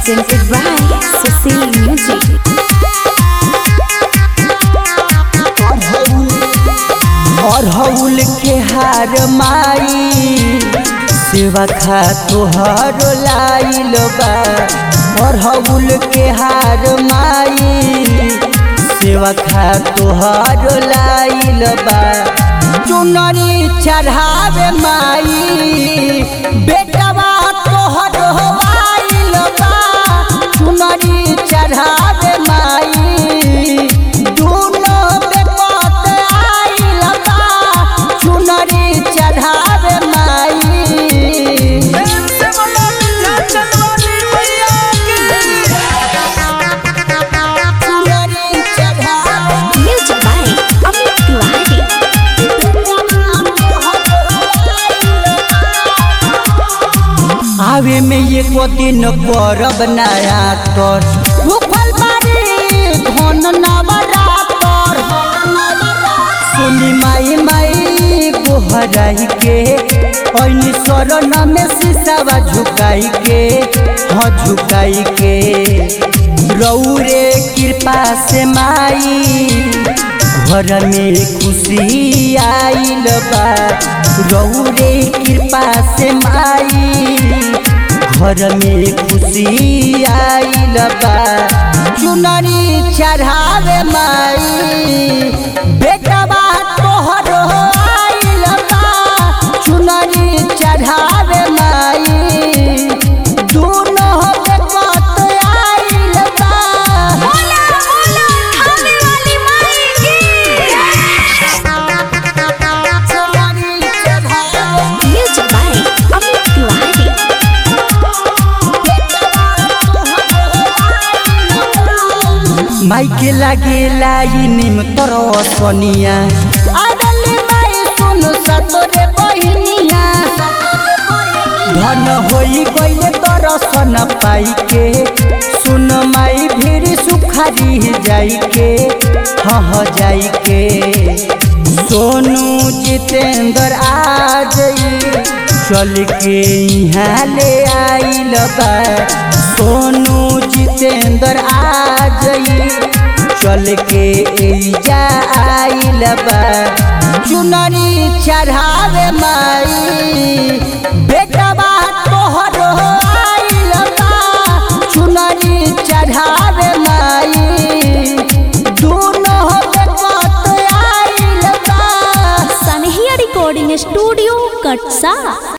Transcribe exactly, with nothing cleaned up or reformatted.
presented by Cecil Music. अरहुल के हार माई सेवा खा तोहर लाइल बा। अरहुल के हार माई सेवा खा तोहर लाइल बा। चुनरी चढ़ावे माई बेटवा तोहर आइल बा। चुनरी चढ़ावे माई आवे में एको दिन करब नया तोर भूखल बारी धन नवरातर। सुनी माई माई गोहराई के ऐनी शरण में शीशवा झुकाई के हाँ झुकाई के। रौरे कृपा से माई घर में खुशी आइल बा। रौरे कृपा से माई घर में खुशी आइल बा। चुनरी चढ़ावे माई बेटवा तोहर आइल बा। चुनरी चढ़ावे माई दोनों बेकत आइल बा। माई के लागे लाई निम तोरो सोनिया आदली माई सुन सतोरे बहिनिया। धन होई गइले तोरो सन पाई के सुन माई भीड़ सुखारी जाई के हह जाई के। सोनू जितेंद्र आज चल के यहाँ ले आइल बा। सोनू जितेंद्र आज चल के एजा आइल बा। चुनरी चढ़ावे माई बेटवा तोहर आइल बा। चुनरी चढ़ावे माई दोनों बेकत आइल बा। Sanhiya Recording Studio, Katsa।